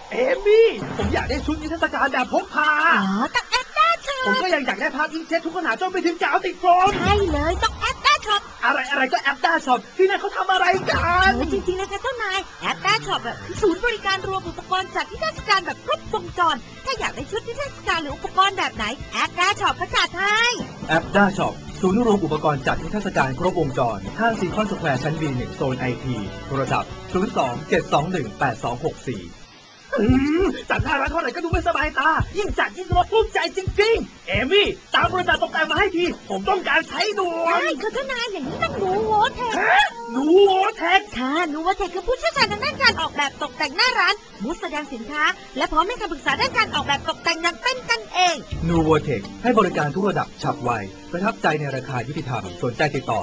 เอมี่ผมอยากได้ชุดนิทรรศการแบบพกพาต้องแอปด้าช็อปผมก็ยังอยากได้ภาพอิงเจ็ตทุกขนาดจนไปถึงกาวติดโฟมใช่เลยต้องแอปด้าช็อปอะไรก็แอปด้าช็อปที่นั่นเขาทำอะไรกันจริงๆแล้วค่ะเจ้านายแอปด้าช็อปคือศูนย์บริการรวมอุปกรณ์จัดนิทรรศการแบบครบวงจรถ้าอยากได้ชุดนิทรรศการหรืออุปกรณ์แบบไหนแอปด้าช็อปก็จัดให้แอปด้าช็อปศูนย์รวมอุปกรณ์จัดนิทรรศการครบวงจรห้างซีคอนสแควร์ชั้น B1 โซนไอทีโทรศัพท์02-721-8264จัดหน้าร้านเท่าไหร่ก็ดูไม่สบายตายิ่งจัดยิ่งรบภูมิใจจริงๆเอมี่ตามบริษัทตกแต่งมาให้ทีผมต้องการใช้ด่วนใช่ค่ะเจ้านายอย่างนี้ต้องนูโวเทคนูโวเทคค่ะนูโวเทคคือผู้เชี่ยวชาญทางด้านการออกแบบตกแต่งหน้าร้านบูธแสดงสินค้าและพร้อมให้คำปรึกษาด้านการออกแบบตกแต่งอย่างเป็นกันเองนูโวเทคให้บริการทุกระดับฉับไวประทับใจในราคายุติธรรมสนใจติดต่อ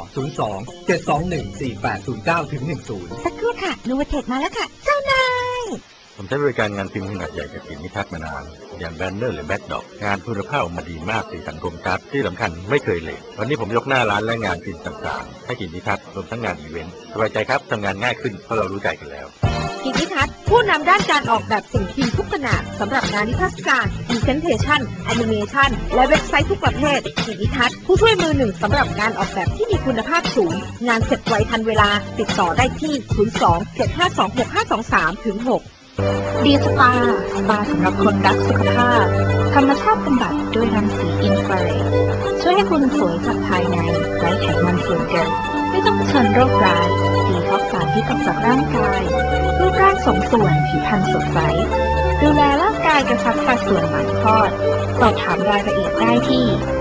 02-721-4809-10 สักครู่ค่ะนูโวเทคมาแล้วค่ะเจ้านายผมใช้บริการงานพิมพ์ขนาดใหญ่จากกลิ่นนิทัศน์มานานอย่างแบนเนอร์หรือแบ็คดอกงานคุณภาพออกมาดีมากสีสันคมชัดที่สำคัญไม่เคยเลทวันนี้ผมยกหน้าร้านและงานพิมพ์ต่างๆให้กลิ่นนิทัศน์รวมทั้งงานอีเวนต์สบายใจครับทำงานง่ายขึ้นเพราะเรารู้ใจกันแล้วกลิ่นนิทัศน์ผู้นำด้านการออกแบบสิ่งพิมพ์ทุกขนาดสำหรับงานนิทรรศการพรีเซนเทชันแอนิเมชันและเว็บไซต์ทุกประเภทกลิ่นนิทัศน์ผู้ช่วยมือหนึ่งสำหรับการออกแบบที่มีคุณภาพสูงงานเสร็จไวทันเวลาติดต่อได้ที่02-752-6523-6 ดีสปาสำหรับคนรักสุขภาพธรรมชาติบำบัดด้วยรังสีอินฟราเรดช่วยให้คุณสวยจากภายในไร้ไขมันส่วนเกินไม่ต้องเผชิญโรคร้ายดีท็อกซ์สารพิษออกจากร่างกายรูปร่างสมส่วนผิวพรรณสดใสดูแลร่างกายกระชับสัดส่วนหลังคลอดสอบถามรายละเอียดได้ที่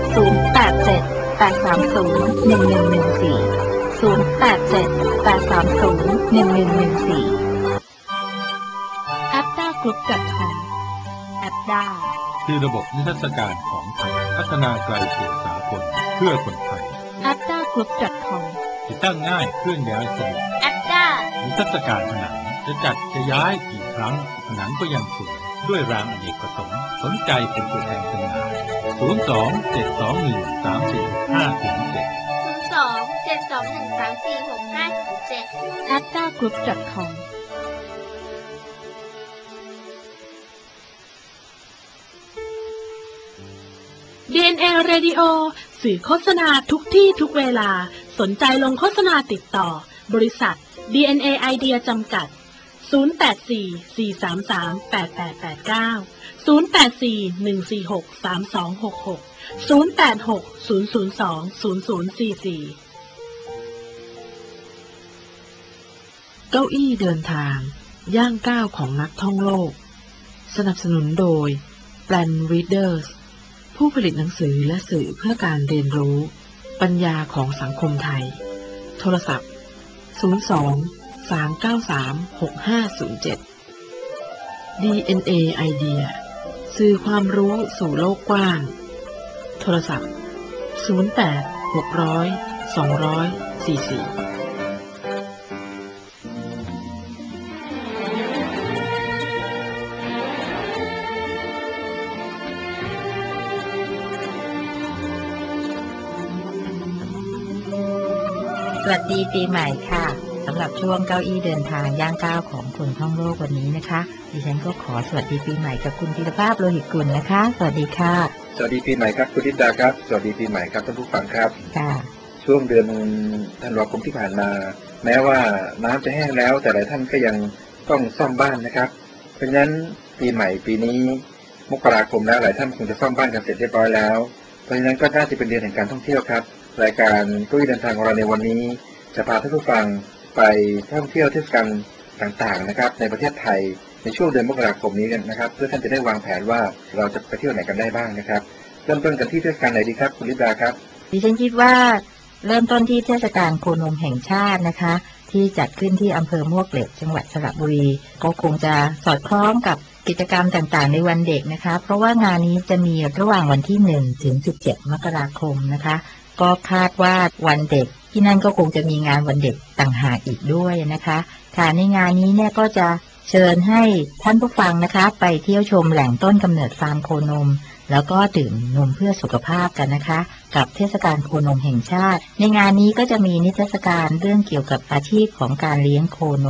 087-830-1114 แอปด้ากรุ๊ป.com แอปด้าคือระบบนิทรรศการของไทยพัฒนาไกลสู่สากลเพื่อคนไทยแอปด้ากรุ๊ป.com ติดตั้งง่ายเคลื่อนย้ายสะดวกแอปด้านิทรรศการผนังจะจัดจะย้ายกี่ครั้งผนังก็ยังสวยด้วยรางอเนกประสงค์สนใจเป็นตัวแทนจำหน่ายแอปด้ากรุ๊ป.com DNA Radio สื่อโฆษณาทุกที่ทุกเวลาสนใจลงโฆษณาติดต่อบริษัท DNA Idea จำกัด 084-433-8889 084-146-3266 086-002-0044 เก้าอี้เดินทางย่างก้าวของนักท่องโลกสนับสนุนโดย Plan Readers ผู้ผลิตหนังสือและสื่อเพื่อการเรียนรู้ปัญญาของสังคมไทยโทรศัพท์02-393-6507 DNA Idea สื่อความรู้สู่โลกกว้างโทรศัพท์08-600-200-44 สวัสดีปีใหม่ค่ะสำหรับช่วงเก้าอี้เดินทางย่างก้าวของคนท่องโลกวันนี้นะคะดิฉันก็ขอสวัสดีปีใหม่กับคุณธีรภาพโลหิตกุลนะคะสวัสดีค่ะสวัสดีปีใหม่ครับคุณธิดาครับสวัสดีปีใหม่ครับท่านผู้ฟังครับค่ะช่วงเดือนธันวาคมที่ผ่านมาแม้ว่าน้ำจะแห้งแล้วแต่หลายท่านก็ยังต้องซ่อมบ้านนะครับเพราะฉะนั้นปีใหม่ปีนี้มกราคมแล้วหลายท่านคงจะซ่อมบ้านกันเสร็จเรียบร้อยแล้วเพราะฉะนั้นก็น่าจะเป็นเดือนแห่งการท่องเที่ยวครับรายการตู้เดินทางของเราในวันนี้จะพาท่านผู้ฟังไปท่องเที่ยวเทศกาลต่างๆนะครับในประเทศไทยในช่วงเดือนมกราคมนี้กันนะครับเพื่อท่านจะได้วางแผนว่าเราจะไปเที่ยวไหนกันได้บ้างนะครับเริ่มต้นกันที่เทศกาลไหนดีครับคุณลิดาครับดิฉันคิดว่าเริ่มต้นที่เทศกาลโคนมแห่งชาตินะคะที่จัดขึ้นที่อำเภอมวกเหล็กจังหวัดสระบุรีก็คงจะสอดคล้องกับกิจกรรมต่างๆในวันเด็กนะคะเพราะว่างานนี้จะมีระหว่างวันที่1ถึง17มกราคมนะคะก็คาดว่าวันเด็กที่นั่นก็คงจะมีงานวันเด็กต่างหากอีกด้วยนะคะค่ะในงานนี้เนี่ยก็จะเชิญให้ท่านผู้ฟังนะคะไปเที่ยวชมแหล่งต้นกำเนิดฟาร์มโคนมแล้วก็ดื่มนมเพื่อสุขภาพกันนะคะกับเทศกาลโคนมแห่งชาติในงานนี้ก็จะมีนิทรรศการเรื่องเกี่ยวกับอาชีพของการเลี้ยงโคนม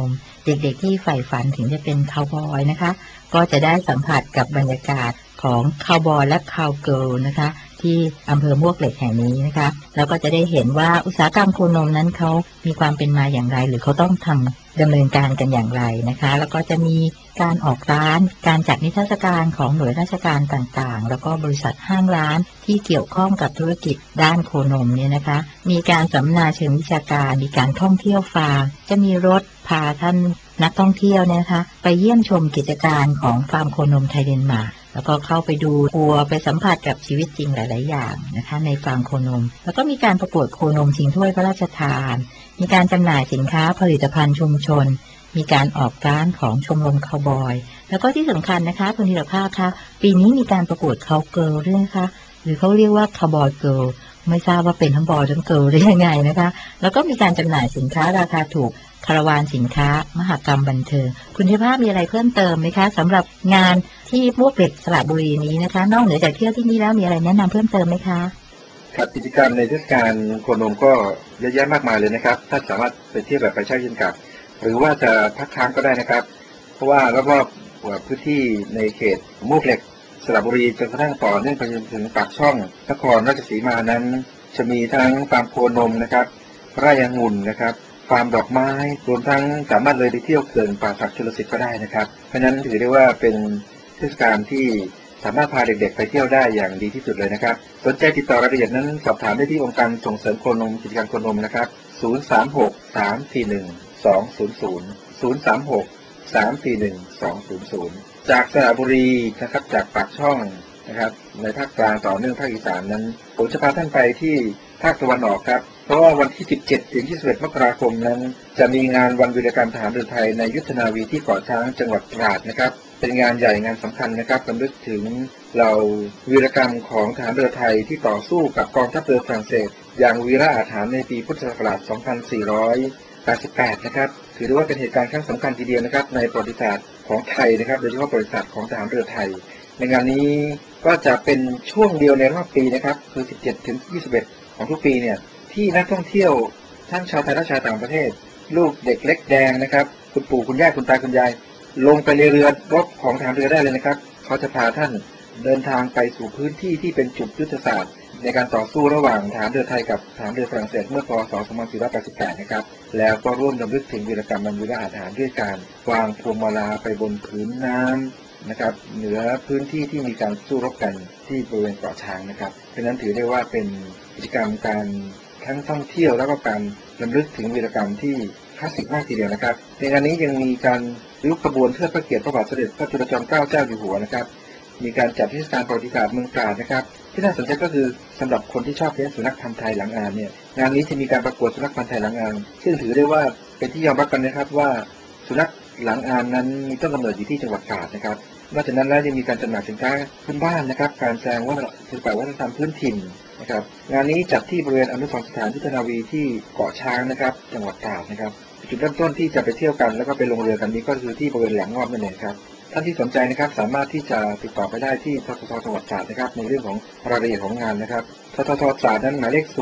เด็กๆที่ใฝ่ฝันถึงจะเป็นคาวบอยนะคะก็จะได้สัมผัสกับบรรยากาศของคาวบอยและคาวเกิร์ลนะคะที่อำเภอมวกเหล็กแห่งนี้นะคะแล้วก็จะได้เห็นว่าอุตสาหกรรมโคนมนั้นเขามีความเป็นมาอย่างไรหรือเขาต้องดำเนินการกันอย่างไรนะคะแล้วก็จะมีการออกร้านการจัดนิทรรศการของหน่วยราชการต่างๆแล้วก็บริษัทห้างร้านที่เกี่ยวข้องกับธุรกิจด้านโคนมเนี่ยนะคะมีการสัมมนาเชิงวิชาการมีการท่องเที่ยวฟาร์มจะมีรถพาท่านนักท่องเที่ยวนะคะไปเยี่ยมชมกิจการของฟาร์มโคนมไทยเดนมาร์กแล้วก็เข้าไปดูทัวร์ไปสัมผัสกับชีวิตจริงหลายๆอย่างนะคะในฟาร์มโคนมแล้วก็มีการประกวดโคนมชิงถ้วยพระราชทานมีการจำหน่ายสินค้าผลิตภัณฑ์ชุมชนมีการออกร้านของชมรมคาวบอยแล้วก็ที่สำคัญนะคะคุณธีรภาพคะปีนี้มีการประกวดคาวเกิร์ลด้วยนะคะหรือเขาเรียกว่าคาวบอยเกิร์ลไม่ทราบว่าเป็นทั้งบอยทั้งเกิร์ลได้ยังไงนะคะแล้วก็มีการจำหน่ายสินค้าราคาถูกคาราวานสินค้ามหกรรมบันเทิงคุณธีรภาพมีอะไรเพิ่มเติมไหมคะสำหรับงานที่มวกเหล็กสระบุรีนี้นะคะนอกเหนือจากเที่ยวที่นี่แล้วมีอะไรแนะนำเพิ่มเติมไหมคะครับกิจกรรมในเทศกาลโคนมก็เยอะแยะมากมายเลยนะครับถ้าสามารถไปเที่ยวแบบไปเช่ายินกับหรือว่าจะพักค้างก็ได้นะครับเพราะว่ารอบๆพื้นที่ในเขตมวกเหล็กสระบุรีจนกระทั่งต่อเนื่องไปจนถึงปากช่องนครราชสีมานั้นจะมีทั้งฟาร์มโคนมนะครับไร่องุ่นนะครับฟาร์มดอกไม้รวมทั้งสามารถเลยไปเที่ยวเขื่อนป่าศักดิ์ชลสิทธิ์ก็ได้นะครับเพราะฉะนั้นถือได้ว่าเป็นเทศกาลที่สามารถพาเด็กๆไปเที่ยวได้อย่างดีที่สุดเลยนะครับสนใจติดต่อรายละเอียดนั้นสอบถามได้ที่องค์การส่งเสริมโคนมกิจการโคนมนะครับ036-341-200 จากสระบุรีนะครับจากปากช่องนะครับในภาคกลางต่อเนื่องภาคอีสานนั้นผมจะพาท่านไปที่ภาคตะวันออกครับเพราะว่าวันที่17ถึง21มกราคมนั้นจะมีงานวันวีรกรรมทหารเรือไทยในยุทธนาวีที่เกาะช้างจังหวัดตราดนะครับเป็นงานใหญ่งานสำคัญนะครับรำลึกถึงเราวีรกรรมของทหารเรือไทยที่ต่อสู้กับกองทัพเรือฝรั่งเศสอย่างวีระอาถรรพ์ในปีพุทธศักราช 2488 นะครับถือได้ว่าเป็นเหตุการณ์ครั้งสำคัญทีเดียวนะครับในประวัติศาสตร์ของไทยนะครับโดยเฉพาะประวัติศาสตร์ของทหารเรือไทยในงานนี้ก็จะเป็นช่วงเดียวในรอบปีนะครับคือ17ถึง21ของทุกปีเนี่ยที่นักท่องเที่ยวทั้งชาวไทยและชาวต่างประเทศลูกเด็กเล็กแดงนะครับคุณปู่คุณย่าคุณตาคุณยายลงไปในเรือรบของทหารเรือได้เลยนะครับเขาจะพาท่านเดินทางไปสู่พื้นที่ที่เป็นจุดยุทธศาสตร์ในการต่อสู้ระหว่างทหารเรือไทยกับทหารเรือฝรั่งเศสเมื่อพ.ศ. 2488นะครับแล้วก็ร่วมรำลึกถึงวีรกรรมวันวีระอาถรรพ์ด้วยการวางพวงมาลาไปบนพื้นน้ำนะครับเหนือพื้นที่ที่มีการสู้รบกันที่บริเวณเกาะช้างนะครับเพราะนั้นถือได้ว่าเป็นกิจกรรมการทั้งท่องเที่ยวแล้วก็การรำลึกถึงวีรกรรมที่คลาสสิกมากทีเดียวนะครับในงานนี้ยังมีการริ้วขบวนเทิดพระเกียรติพระบาทสมเด็จพระจุลจอมเกล้าเจ้าอยู่หัวนะครับมีการจัดเทศกาลประวัติศาสตร์เมืองตราดนะครับที่น่าสนใจก็คือสำหรับคนที่ชอบเลี้ยงสุนัขพันธุ์ไทยหลังงานเนี่ยงานนี้จะมีการประกวดสุนัขพันธุ์ไทยหลังงานซึ่งถือได้ว่าเป็นที่ยอมรับกันนะครับว่าสุนัขหลังงานนั้นมีต้นกำเนิดอยู่ที่จังหวัดตราดนะครับนอกจากนั้นแล้วยังมีการจำหน่ายสินค้าพื้นบ้านนะครับการแสดงศิลปะวัฒนธรรมพื้นถิ่นนะครับงานนี้จัดที่บริเวณอนุสรณ์สถานยุทธนาวีที่เกาะช้างนะครับจังหวัดตราดนะครับจุดเริ่มต้นที่จะไปเที่ยวกันแล้วก็ไปลงเรือกันนี้ก็คือที่บริเวณแหลมงอบนั่นเองครับท่านที่สนใจนะครับสามารถที่จะติดต่อไปได้ที่ททท.จังหวัดตราดนะครับในเรื่องของรายละเอียดของงานนะครับททท.ตราดนั้นหมายเลข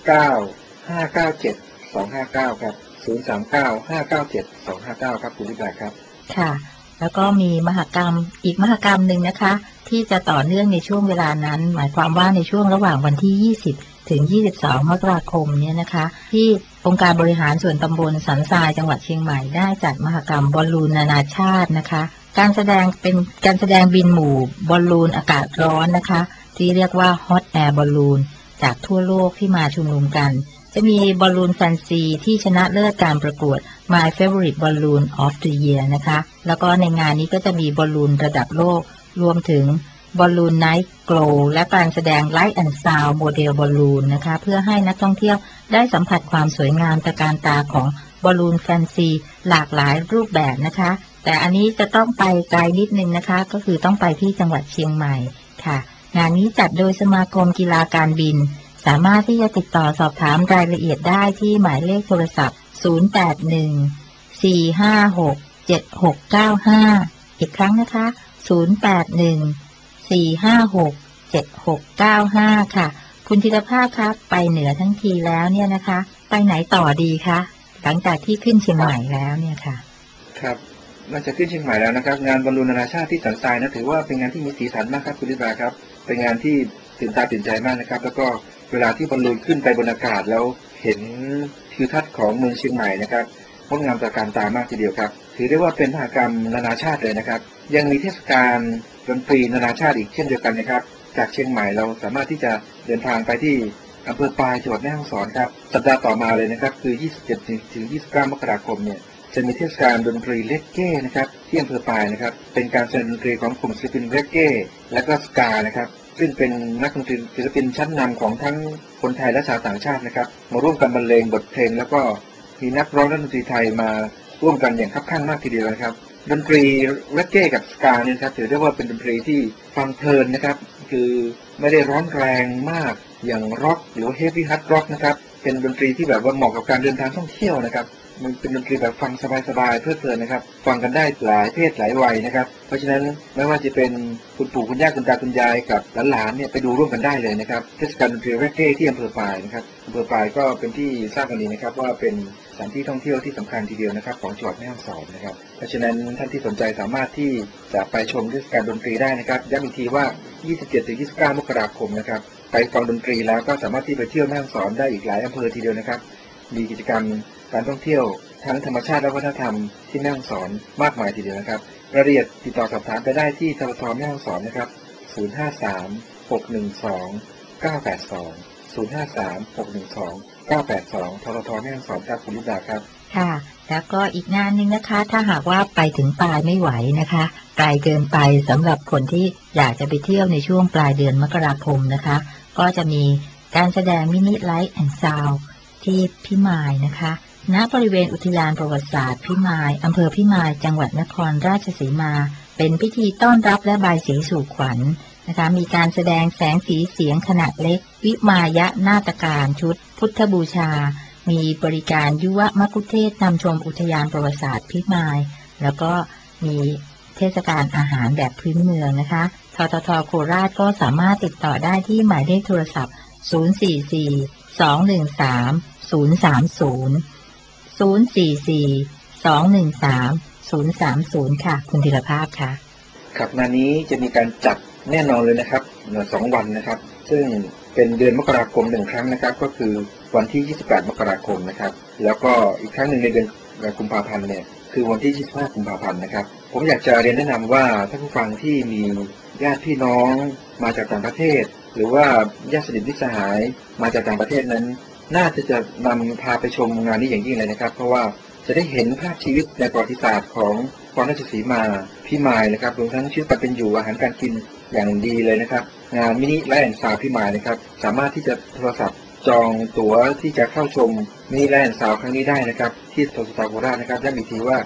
039-597-259ครับ039-597-259ครับคุณวิไลครับค่ะแล้วก็มีมหกรรมอีกมหกรรมหนึ่งนะคะที่จะต่อเนื่องในช่วงเวลานั้นหมายความว่าในช่วงระหว่างวันที่20ถึง22มกราคมเนี่ยนะคะที่องค์การบริหารส่วนตำบลสันทรายจังหวัดเชียงใหม่ได้จัดมหกรรมบอลลูนนานาชาตินะคะการแสดงเป็นการแสดงบินหมู่บอลลูนอากาศร้อนนะคะที่เรียกว่าฮอตแอร์บอลลูนจากทั่วโลกที่มาชุมนุมกันจะมีบอลลูนแฟนซีที่ชนะเลิศการประกวด My Favorite Balloon of the Year นะคะแล้วก็ในงานนี้ก็จะมีบอลลูนระดับโลกรวมถึงบอลลูนไนท์โกลและการแสดง Light and Sound โมเดลบอลลูนนะคะเพื่อให้นักท่องเที่ยวได้สัมผัสความสวยงามตระการตาของบอลลูนแฟนซีหลากหลายรูปแบบนะคะแต่อันนี้จะต้องไปไกลนิดนึงนะคะก็คือต้องไปที่จังหวัดเชียงใหม่ค่ะงานนี้จัดโดยสมาคมกีฬาการบินสามารถที่จะติดต่อสอบถามรายละเอียดได้ที่หมายเลขโทรศัพท์081-456-7695อีกครั้งนะคะ081-456-7695ค่ะคุณธีรภาพครับไปเหนือทั้งทีแล้วเนี่ยนะคะไปไหนต่อดีคะหลังจากที่ขึ้นเชียงใหม่แล้วเนี่ยค่ะครับนอกจากขึ้นเชียงใหม่แล้วนะครับงานบอลลูนนานาชาติที่สันทรายนะถือว่าเป็นงานที่มีสีสันมากครับคุณลิบาครับเป็นงานที่ตื่นตาตื่นใจมากนะครับแล้วก็เวลาที่บอลลูนขึ้นไปบนอากาศแล้วเห็นทิวทัศน์ของเมืองเชียงใหม่นะครับงดงามตระการตามากทีเดียวครับถือได้ว่าเป็นมหกรรมนานาชาติเลยนะครับยังมีเทศกาลดนตรีนานาชาติอีกเช่นเดียวกันนะครับจากเชียงใหม่เราสามารถที่จะเดินทางไปที่อำเภอปายจังหวัดแม่ฮ่องสอนครับสัปดาห์ต่อมาเลยนะครับคือ27 ถึง 29 มกราคมเนี่ยจะมีเทศกาลดนตรีเลกเก้นะครับที่อำเภอปายนะครับเป็นการแสดงดนตรีของกลุ่มศิลปินเลกเก้และก็สกานะครับซึ่งเป็นนักดนตรีศิลปินชั้นนำของทั้งคนไทยและชาวต่างชาตินะครับมาร่วมกันบรรเลงบทเพลงแล้วก็มีนักร้องและดนตรีไทยมาร่วมกันอย่างคับข้างมากทีเดียวนะครับดนตรีเลกเก้กับสกาเนี่ยครับถือได้ว่าเป็นดนตรีที่ฟังเพลินนะครับคือไม่ได้ร้อนแรงมากอย่างร็อกหรือเฮฟวี่ฮาร์ดร็อกนะครับเป็นดนตรีที่แบบว่าเหมาะกับการเดินทางท่องเที่ยวนะครับมันเป็นดนตรีแบบฟังสบายๆเพลิดเพลินนะครับฟังกันได้หลายเพศหลายวัยนะครับเพราะฉะนั้นไม่ว่าจะเป็นคุณปู่คุณย่าคุณตาคุณยายกับหลานๆเนี่ยไปดูร่วมกันได้เลยนะครับเทศกาลดนตรีเรกเก้ที่อำเภอปายนะครับอำเภอปายก็เป็นที่ทราบกันดีนะครับว่าเป็นสถานที่ท่องเที่ยวที่สำคัญทีเดียวนะครับของจังหวัดแม่ฮ่องสอนนะครับเพราะฉะนั้นท่านที่สนใจสามารถที่จะไปชมเทศกาลดนตรีได้นะครับย้ำอีกทีว่า 27-29 มกราคมนะครับไปฟังดนตรีแล้วก็สามารถที่ไปเที่ยวแม่ฮ่องสอนได้อีกหลายอำเภอทีเดียวนะครับมีกิจกรรมการท่องเที่ยวทั้งธรรมชาติและวัฒนธรรมที่แม่ฮ่องสอนมากมายทีเดียวนะครับรายละเอียดติดต่อสอบถามไปได้ที่ททแม่ฮ่องสอนนะครับ053-612-982 053-612-982 ททแม่ฮ่องสอนครับคุณลูกดาครับค่ะแล้วก็อีกงานหนึ่งนะคะถ้าหากว่าไปถึงปลายไม่ไหวนะคะไกลเกินไปสำหรับคนที่อยากจะไปเที่ยวในช่วงปลายเดือนมกราคมนะคะก็จะมีการแสดงมินิไลท์แอนด์ซาวด์ที่พิมายนะคะณบริเวณอุทยานประวัติศาสตร์พิมายอำเภอพิมายจังหวัดนครราชสีมาเป็นพิธีต้อนรับและบายสีสู่ขวัญนะคะมีการแสดงแสงสีเสียงขนาดเล็กวิมายะนาฏการชุดพุทธบูชามีบริการยุวมัคคุเทศนำชมอุทยานประวัติศาสตร์พิมายแล้วก็มีเทศกาลอาหารแบบพื้นเมืองนะคะททท.โคราชก็สามารถติดต่อได้ที่หมายเลขโทรศัพท์044-213-030 044-213-030 ค่ะคุณธีรภาพค่ะครับงานนี้จะมีการจัดแน่นอนเลยนะครับ2 วันนะครับซึ่งเป็นเดือนมกราคม1 ครั้งนะครับก็คือวันที่28 มกราคมนะครับแล้วก็อีกครั้งหนึ่งในเดือนกุมภาพันธ์เนี่ยคือวันที่25 กุมภาพันธ์นะครับผมอยากจะเรียนแนะนำว่าท่านผู้ฟังที่มีญาติพี่น้องมาจากต่างประเทศหรือว่าญาติสนิทมิตรสหายมาจากต่างประเทศนั้นน่าจะนำพาไปชมงานนี้อย่างยิ่งเลยนะครับเพราะว่าจะได้เห็นภาพชีวิตในประวัติศาสตร์ของนครราชสีมาพิมายนะครับรวมทั้งชีวิตความเป็นอยู่อาหารการกินอย่างดีเลยนะครับงานมินิไลท์แอนด์ซาวด์พิมายนะครับสามารถที่จะโทรศัพท์จองตั๋วที่จะเข้าชมมินิไลท์แอนด์ซาวด์ครั้งนี้ได้นะครับที่ททท.โคราชนะครับย้ำอีกทีว่า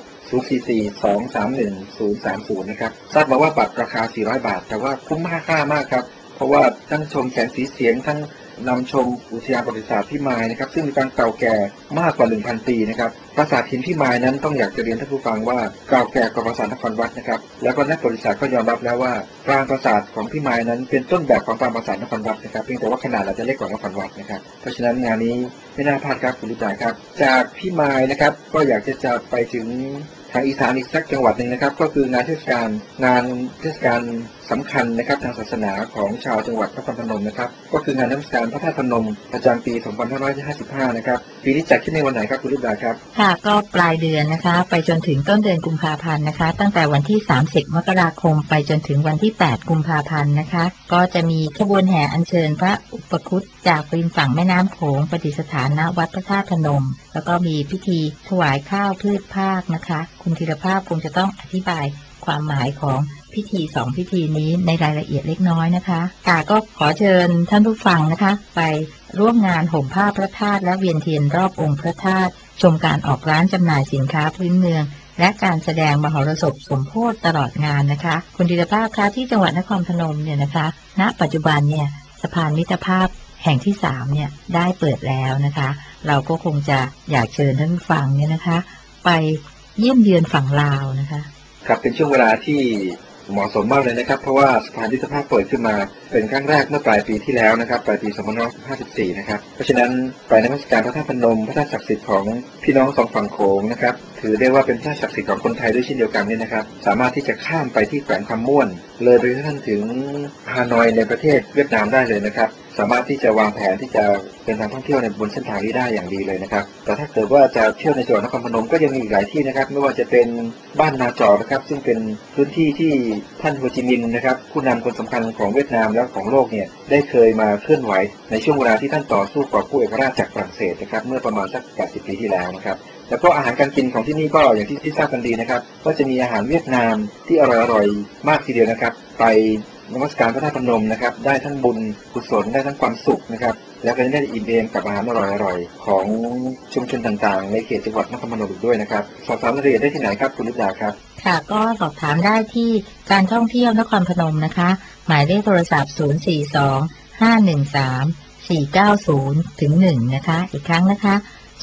044-231-030นะครับทราบมาว่าบัตรราคา400 บาทแต่ว่าคุ้มค่ามากครับเพราะว่าทั้งชมแสงสีเสียงทั้งนำชมอุทยานประวัติศาสตร์พิมายนะครับซึ่งมีการเก่าแก่มากกว่า 1,000 ปีนะครับปราสาทหินพิมายนั้นต้องอยากจะเรียนท่านผู้ฟังว่าเก่าแก่กว่าปราสาทนครวัดนะครับแล้วก็นักประวัติศาสตร์ก็ยอมรับแล้วว่าปรางปราสาทของพิมายนั้นเป็นต้นแบบของปรางปราสาทนครวัดนะครับเพียงแต่ว่าขนาดอาจจะเล็กกว่านครวัดนะครับเพราะฉะนั้นงานนี้ไม่น่าพลาดครับคุณลูกดาครับจากพิมายนะครับก็อยากจะไปถึงทางอีสานอีกสักจังหวัดหนึ่งนะครับก็คืองานเทศกาลสำคัญนะครับทางศาสนาของชาวจังหวัดนครพนมนะครับก็คืองานเทศกาลพระธาตุพนมประจำปี 2555 นะครับปีนี้จัดขึ้นในวันไหนครับคุณลูกดาครับค่ะก็ปลายเดือนนะคะไปจนถึงต้นเดือนกุมภาพันธ์นะคะตั้งแต่วันที่30 มกราคมไปจนถึงวันที่8 กุมภาพันธ์นะคะก็จะมีขบวนแห่อัญเชิญพระอุปคุตจากริมฝั่งแม่น้ำโขงประดิษฐานณวัดพระธาตุพนมแล้วก็มีพิธีถวายข้าวพืชภาคนะคะคุณธีรภาพคงจะต้องอธิบายความหมายของพิธี2 พิธีนี้ในรายละเอียดเล็กน้อยนะคะค่ะก็ขอเชิญท่านผู้ฟังนะคะไปร่วมงานห่มผ้าพระธาตุและเวียนเทียนรอบองค์พระธาตุชมการออกร้านจำหน่ายสินค้าพื้นเมืองและการแสดงมหรสพสมโภชตลอดงานนะคะคุณธีรภาพคะที่จังหวัดนครพนมเนี่ยนะคะณปัจจุบันเนี่ยสะพานมิตรภาพแห่งที่3เนี่ยได้เปิดแล้วนะคะเราก็คงจะอยากเชิญท่านผู้ฟังเนี่ยนะคะไปเยี่ยมเยือนฝั่งลาวนะคะครับเป็นช่วงเวลาที่เหมาะสมมากเลยนะครับเพราะว่าสะพานมิตรภาพเปิดขึ้นมาเป็นครั้งแรกเมื่อปลายปีที่แล้วนะครับปลายปี 2554 นะครับเพราะฉะนั้นไปนมัสการพระธาตุพนมพระธาตุศักดิ์สิทธิ์ของพี่น้อง2 ฝั่งโขงนะครับถือได้ว่าเป็นที่ศักดิ์สิทธิ์ของคนไทยด้วยเช่นเดียวกันเนี่ยนะครับสามารถที่จะข้ามไปที่แขวงคำม่วนเลยไปท่านถึงฮานอยในประเทศเวียดนามได้เลยนะครับสามารถที่จะวางแผนที่จะเดินทางท่องเที่ยวในบนเส้นทางนี้ได้อย่างดีเลยนะครับแต่ถ้าเกิดว่าจะเที่ยวในจังหวัดนครพนมก็ยังมีอีกหลายที่นะครับไม่ว่าจะเป็นบ้านนาจอนะครับซึ่งเป็นพื้นที่ที่ท่านโฮจิมินห์นะครับผู้นำคนสำคัญของเวียดนามและของโลกเนี่ยได้เคยมาเคลื่อนไหวในช่วงเวลาที่ท่านต่อสู้กอบกู้เอกราชจากฝรั่งเศสนะครับเมื่อประมาณสัก80 ปีที่แล้วนะครับแล้วก็อาหารการกินของที่นี่ก็อย่างที่ทราบกันดีนะครับก็จะมีอาหารเวียดนามที่อร่อยๆมากทีเดียวนะครับไปนมัสการพระธาตุพนมนะครับได้ทั้งบุญกุศลได้ทั้งความสุขนะครับแล้วก็ได้อิ่มเอมกับอาหารอร่อยๆของชุมชนต่างๆในเขตจังหวัดนครพนมอีกด้วยนะครับสอบถามรายละเอียดได้ที่ไหนครับคุณลิดาครับค่ะก็สอบถามได้ที่การท่องเที่ยวนครพนมนะคะหมายเลขโทรศัพท์042-513-490-1นะคะอีกครั้งนะคะ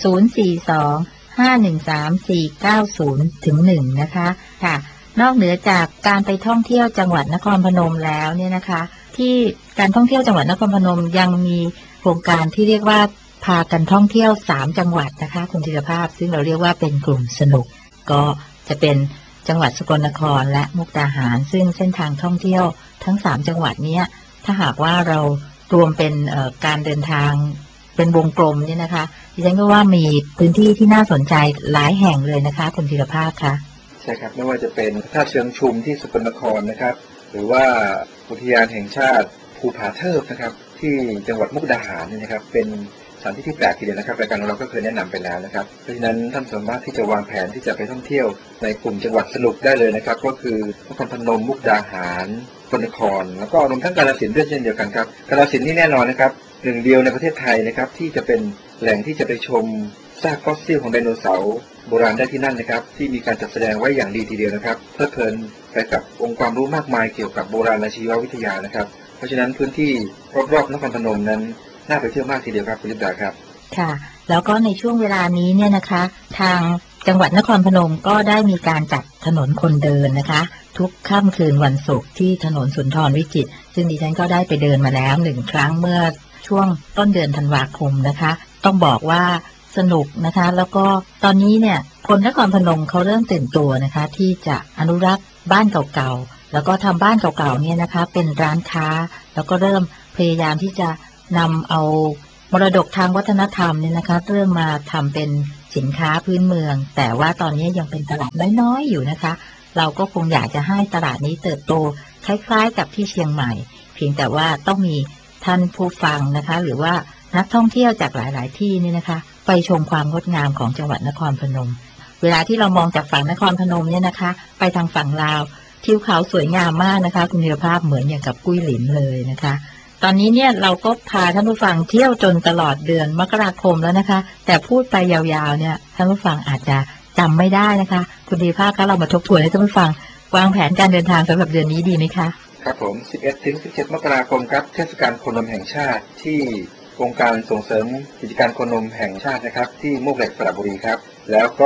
042-513-490-1นะคะค่ะนอกเหนือจากการไปท่องเที่ยวจังหวัดนครพนมแล้วเนี่ยนะคะที่การท่องเที่ยวจังหวัดนครพนมยังมีโครงการที่เรียกว่าพากันท่องเที่ยว3จังหวัดนะคะคุณธีรภาพซึ่งเราเรียกว่าเป็นกลุ่มสนุกก็จะเป็นจังหวัดสกลนครและมุกดาหารซึ่งเส้นทางท่องเที่ยวทั้ง3จังหวัดนี้ถ้าหากว่าเรารวมเป็นการเดินทางเป็นวงกลมเนี่ยนะคะดิฉันก็ว่ามีพื้นที่ที่น่าสนใจหลายแห่งเลยนะคะคุณธีรภาพคะใช่ครับไม่ว่าจะเป็นท่าเชิงชุมที่สกลนครนะครับหรือว่าอุทยานแห่งชาติภูผาเทิบนะครับที่จังหวัดมุกดาหารนี่นะครับเป็นสถานที่ที่แปลกทีเดียวนะครับรายการของเราก็เคยแนะนำไปแล้วนะครับเพราะฉะนั้นท่านสามารถที่จะวางแผนที่จะไปท่องเที่ยวในกลุ่มจังหวัดสนุกได้เลยนะครับก็คือนครพนมมุกดาหารสกลนครแล้วก็รวมทั้งกาฬสินธุ์ด้วยเช่นเดียวกันครับกาฬสินธุ์นี่แน่นอนนะครับหนึ่งเดียวในประเทศไทยนะครับที่จะเป็นแหล่งที่จะไปชมซากฟอสซิลของไดโนเสาร์โบราณได้ที่นั่นนะครับที่มีการจัดแสดงไว้อย่างดีทีเดียวนะครับเพลิดเพลินไปกับองค์ความรู้มากมายเกี่ยวกับโบราณชีววิทยานะครับเพราะฉะนั้นพื้นที่รอบๆนครพนมนั้นน่าไปเที่ยวมากทีเดียวครับคุณลิดาครับค่ะแล้วก็ในช่วงเวลานี้เนี่ยนะคะทางจังหวัดนครพนมก็ได้มีการจัดถนนคนเดินนะคะทุกค่ำคืนวันศุกร์ที่ถนนสุนทรวิจิตรซึ่งดิฉันก็ได้ไปเดินมาแล้ว1 ครั้งเมื่อช่วงต้นเดือนธันวาคมนะคะต้องบอกว่าสนุกนะคะแล้วก็ตอนนี้เนี่ยคนนครพนมเขาเริ่มตื่นตัวนะคะที่จะอนุรักษ์บ้านเก่าๆแล้วก็ทำบ้านเก่าๆเนี่ยนะคะเป็นร้านค้าแล้วก็เริ่มพยายามที่จะนำเอามรดกทางวัฒนธรรมเนี่ยนะคะเริ่มมาทำเป็นสินค้าพื้นเมืองแต่ว่าตอนนี้ยังเป็นตลาดน้อยๆอยู่นะคะเราก็คงอยากจะให้ตลาดนี้เติบโตคล้ายๆกับที่เชียงใหม่เพียงแต่ว่าต้องมีท่านผู้ฟังนะคะหรือว่านักท่องเที่ยวจากหลายๆที่นี่นะคะไปชมความงดงามของจังหวัดนครพนมเวลาที่เรามองจากฝั่งนครพนมเนี่ยนะคะไปทางฝั่งลาวทิวเขาสวยงามมากนะคะคุณธีรภาพเหมือนอย่างกับกุ้ยหลินเลยนะคะตอนนี้เนี่ยเราก็พาท่านผู้ฟังเที่ยวจนตลอดเดือนมกราคมแล้วนะคะแต่พูดไปยาวๆเนี่ยท่านผู้ฟังอาจจะจำไม่ได้นะคะคุณธีรภาพคะเรามาทบทวนให้ท่านผู้ฟังวางแผนการเดินทางสำหรับเดือนนี้ดีไหมคะครับผม 11-17 มกราคมครับเทศกาลโคนมแห่งชาติที่องค์การส่งเสริมกิจการโคนมแห่งชาตินะครับที่มวกเหล็กสระบุรีครับแล้วก็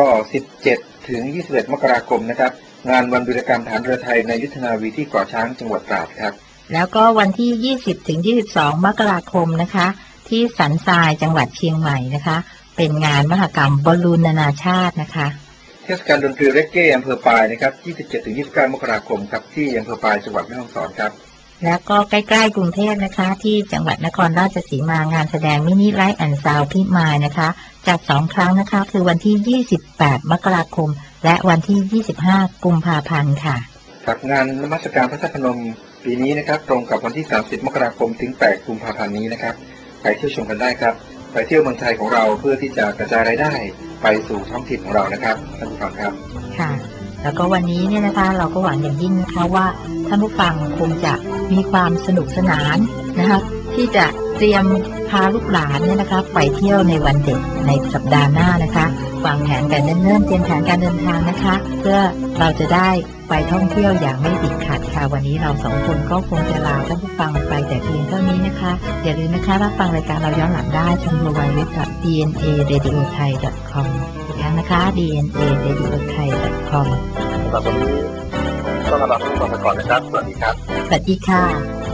17-21 มกราคมนะครับงานวันวีรกรรมฐานเรือไทยในยุทธนาวีที่เกาะช้างจังหวัดตราดครับแล้วก็วันที่ 20-22 มกราคมนะคะที่สันทรายจังหวัดเชียงใหม่นะคะเป็นงานมหกรรมบอลลูนนานาชาตินะคะเทศกาลดนตรีเรกเก้อำเภอปายนะครับ 27-29 มกราคมครับที่อำเภอปายจังหวัดแม่ฮ่องสอนครับแล้วก็ใกล้ๆกรุงเทพนะคะที่จังหวัดนครราชสีมางานแสดงมินิไลท์แอนด์ซาวด์พิมายนะคะจัด2 ครั้งนะคะคือวันที่ 28 มกราคมและวันที่ 25 กุมภาพันธ์ค่ะครับงานนมัสการพระธาตุพนมปีนี้นะครับตรงกับวันที่ 30 มกราคมถึง 8 กุมภาพันธ์นี้นะครับไปเที่ยวชมกันได้ครับไปเที่ยวเมืองไทยของเราเพื่อที่จะกระจายรายได้ไปสู่ท้องถิ่นของเรานะครับท่านผู้ฟังครับค่ะแล้วก็วันนี้เนี่ยนะคะเราก็หวังอย่างยิ่งนะคะว่าท่านผู้ฟังคงจะมีความสนุกสนานนะคะที่จะเตรียมพาลูกหลานเนี่ยนะคะไปเที่ยวในวันเด็กในสัปดาห์หน้านะคะวางแผนกันเนิ่นๆเตรียมแผนการเดินทางนะคะเพื่อเราจะได้ไปท่องเที่ยวอย่างไม่ติดขัดค่ะวันนี้เรา2 คนก็คงจะลาท่านผู้ฟังไปแต่เพียงเท่านี้นะคะอย่าลืมนะคะรับฟังรายการเราย้อนหลังได้ทาง www.dnaradiothai.com อีกครั้งนะคะ dnaradiothai.com สำหรับวันนี้ต้องลาท่านผู้ฟังไปก่อนนะครับสวัสดีครับสวัสดีค่ะ